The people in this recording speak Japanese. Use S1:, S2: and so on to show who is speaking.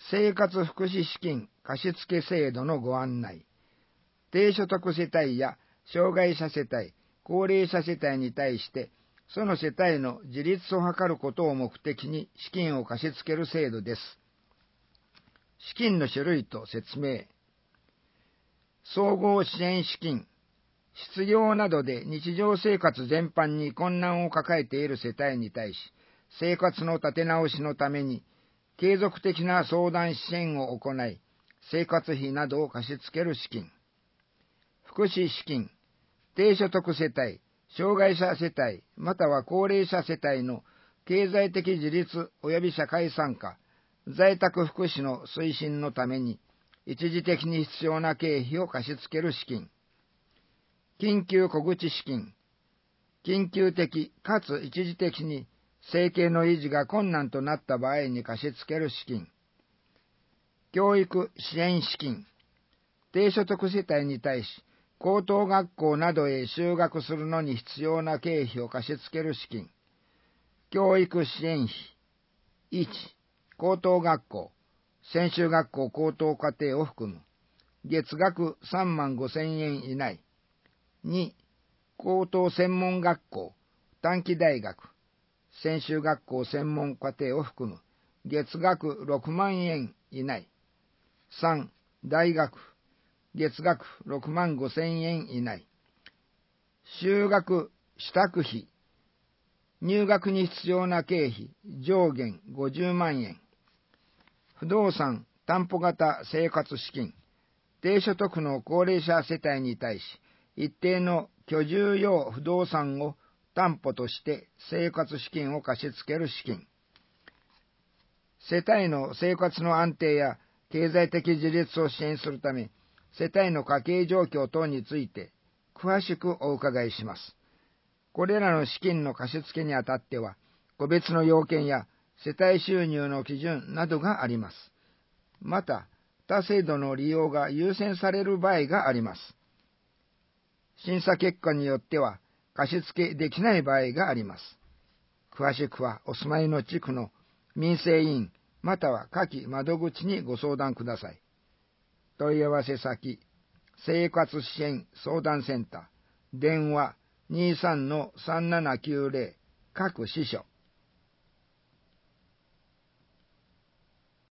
S1: 生活福祉資金貸付制度のご案内。低所得世帯や障害者世帯、高齢者世帯に対して、その世帯の自立を図ることを目的に資金を貸し付ける制度です。資金の種類と説明。総合支援資金。失業などで日常生活全般に困難を抱えている世帯に対し、生活の立て直しのために、継続的な相談支援を行い、生活費などを貸し付ける資金。福祉資金。低所得世帯、障害者世帯、または高齢者世帯の経済的自立及び社会参加、在宅福祉の推進のために、一時的に必要な経費を貸し付ける資金。緊急小口資金。緊急的かつ一時的に生計の維持が困難となった場合に貸し付ける資金。教育支援資金。低所得世帯に対し、高等学校などへ就学するのに必要な経費を貸し付ける資金。教育支援費。1、高等学校、専修学校高等課程を含む。月額35,000円以内。2、高等専門学校、短期大学、専修学校専門課程を含む。月額6万円以内。3、大学、月額65,000円以内。修学支度費。入学に必要な経費上限50万円。不動産担保型生活資金。低所得の高齢者世帯に対し、一定の居住用不動産を担保として生活資金を貸し付ける資金。世帯の生活の安定や経済的自立を支援するため、世帯の家計状況等について詳しくお伺いします。これらの資金の貸し付けにあたっては、個別の要件や世帯収入の基準などがあります。また、他制度の利用が優先される場合があります。審査結果によっては貸し付けできない場合があります。詳しくはお住まいの地区の民生委員または下記窓口にご相談ください。問い合わせ先、生活支援相談センター、電話 23-3790 各支所。